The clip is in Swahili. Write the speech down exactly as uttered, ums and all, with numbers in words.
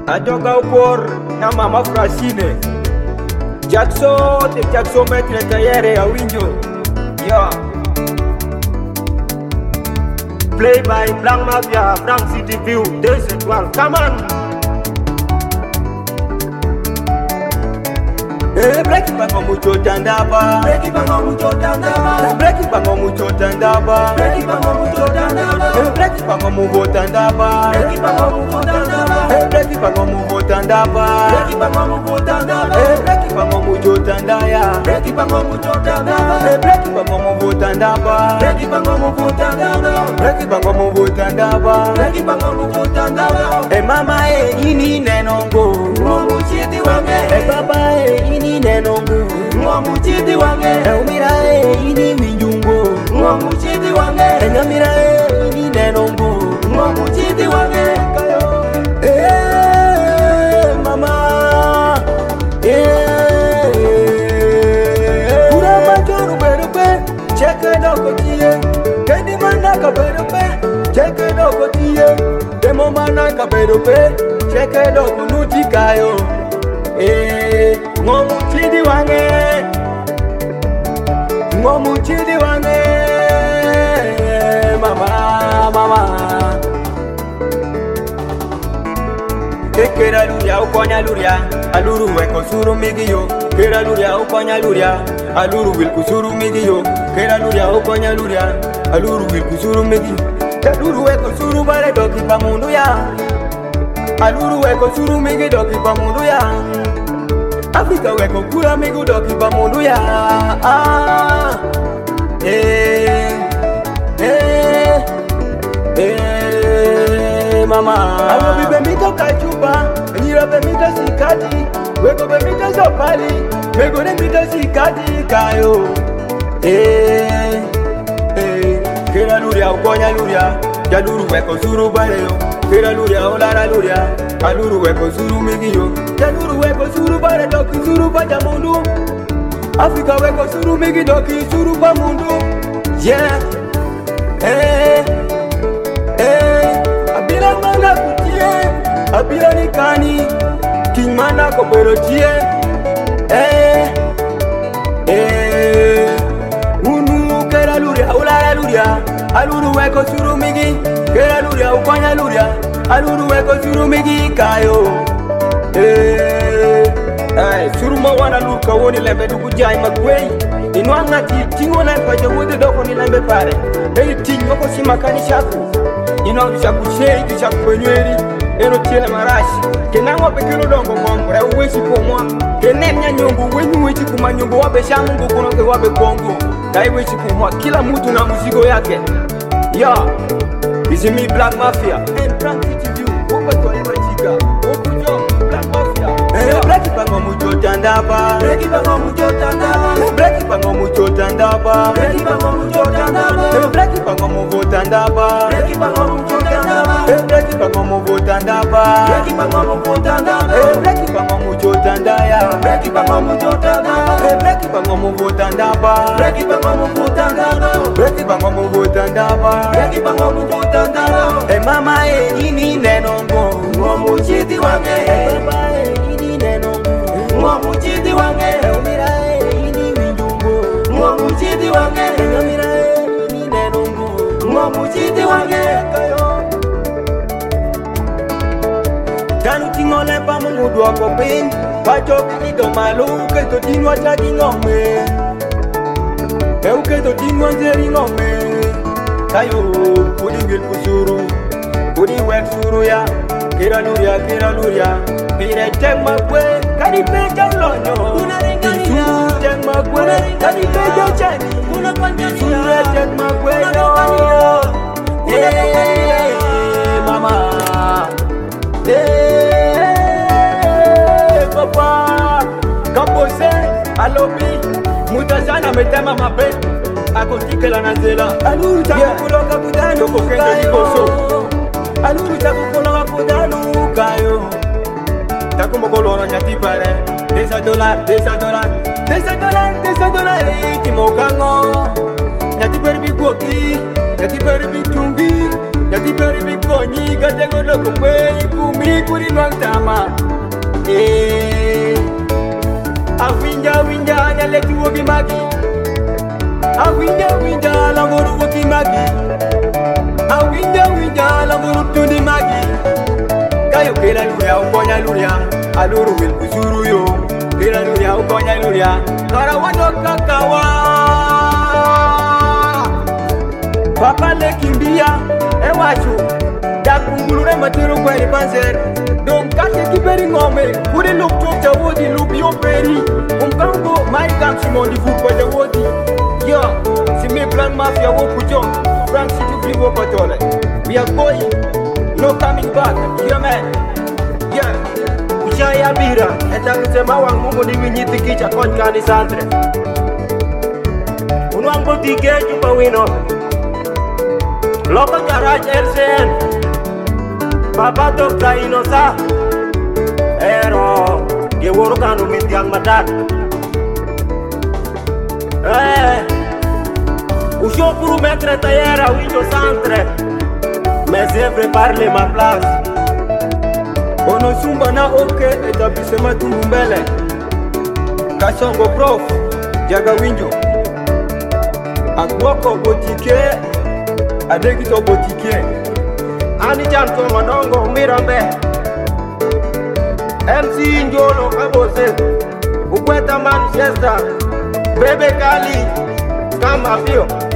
Ajoga ukor na mama Francine Jackson te Jackson metre tayere ya winjo. Yeah. Play by Blanc Mafia, Frank City View, deux étoiles. Come on. Eh, break bango mucho tandaba. Break bango mucho tandaba. Break bango mucho tandaba. Break bango mucho tandaba. Eh, break bango mucho tandaba. Break bango mucho tandaba. Eh, break bango mucho tandaba. Break bango mucho tandaba. Eh, break bango mucho tandaya. Break bango mucho tandaba. Eh, break bango mucho tandaba. Break bango mucho tandaba. Break bango mucho tandaba. Break bango mucho tandaba. Eh, mama eh ini nenongo. Mungu chiti wange. Eh, baba eh ini nenongo Mwamu chiti wange Eumira e ini minjungo Mwamu chiti wange Enyamira e ini nenongo Mwamu chiti wange Eh mama Eh Kura majoro berupe Cheke doko tiye Kendi manaka berupe Cheke doko tiye Demo manaka berupe Cheke doko nutikayo Eh, ngomu chidi wange Ngomu chidi wange Mama, mama Kekera luria ukonya luria Aluru weko suru migiyo Kera luria ukonya luria Aluru wilku suru migiyo Kera luria ukonya luria Aluru wilku suru migiyo Aluru weko suru bare doki pa mundu ya Aluru weko suru migi doki pa mundu ya Afrika weko kula migu doki pa mundu ya ah, eh, eh, eh, mama Awa bibe mito kachupa Nyira be mito sikati Weko be mito sopali Weko de mito sikati kayo Eh, eh Kera luria ukonya luria Jaluru weko suru bareyo Kera luria olara luria Aluru weko suru migiyo Jaluru weko suru bare doki suru pa jamundu Afrika weko suru migi doki suru pa mundu Yeah Eh Eh Abira mana kutie Abira nikani King mana kopero tie Eh Eh Unu kera luria ulara luria Aluru weko suru migi Kera luria ukwanya luria Aluru weko suru migi kayo Eh Eh Suruma wana luka woni lembe dugu jai magwei Inwa ngati tingo na kwa jawude doko ni lembe pare Hei tingo ko si makani shaku Inwa kishaku shei kishaku penyweri Eno tiele marashi Kenangwa pekero dongo mongo Ewa wesi po mwa Kenemnya nyungu wenyu wechi kuma nyungu Wabe shamungu kuno ke wabe kongo Kai wechi po mwa Kila mutu na muzigo yake Ya Izi mi Black Mafia And Frank City View Upa kwa iwa chiga Upu jo Black Mafia Eh Black bango mucho tandaba Black bango mucho tandaba Black bango mucho tandaba Black bango mucho tandaba Eh Black bango mucho tandaba Black bango mucho tandaba Eh Black bango mucho tandaba Black bango mucho tandaba Eh Black bango mucho tandaya Black bango mucho tandaba Eh Black bango mucho tandaba Black bango mucho tandaba Black bango mucho tandaba Black bango mucho tandaba Eh mama eh ini nenongo Ngomu chiti wange Eh baba eh ini nenongo Ngomu chiti wange Umira eh ini winjungo Ngomu chiti wange Umira eh ini nenongo Ngomu chiti wange kayo Kanu tingole pa mungu dua kopin Pacho kinido malu Keto tinwa chaki ngome Eu keto tinwa zeri ngome Kayo Kudi ngil kusuru Kudi wek suru ya Kira luria, kira luria Pire jeng magwe Kadi peja lonyo Isu jeng magwe Kadi peja chani Isu jeng magwe yo Eh mama Eh papa Kambose Alobi Mutazana metema mabe Akotike la nazela Aluru taku kuloka budano Kokendo nikoso Aluru taku kuloka budano kayo Taku mokolo nyati pare Desa dolar, desa dolar Desa dolar, desa dolar Iti mokango Nyati perbi kuoki Nyati perbi chungi Yati peri bikonyi katego loko kwe ikumi kuri nwantama. Eh, awinja winja nyaleki wogi magi. Awinja winja languru wogi magi. Awinja winja languru tundi magi. Kayo kela luria ukonya luria, aluru wil kusuru yo. Kela luria ukonya luria, kara wano kakawa. Papa le kimbia, e wachu. Dakungulure matero kwa ni panzer. Donc kate kiperi ngome, kuri look chok jawodi look yo peri. Umkango mai kam simon di foot kwa jawodi. Yo, si me plan mafia wo kujo. Frank City free wo patole. We are going, no coming back. Yeah man. Yeah. Ushaya bira, eta kusema wang mungu ni winyiti kicha kon kani santre. Unwang botike chupa wino. Local garage L C N. Papa Doctor Inosa. Ero, que woro kanu mitiang matat. Eh, usho puru metre tayera winjo santre. Mais je prépare ma place. Ono sumba na oke établissement Tumbumbele. Kasongo prof, jaga winjo. Akwoko botike, adekito botike. Ani janto manongo mirambe. M C Njolo kabose. Ukweta Manchester. Bebe Kali, kama vio.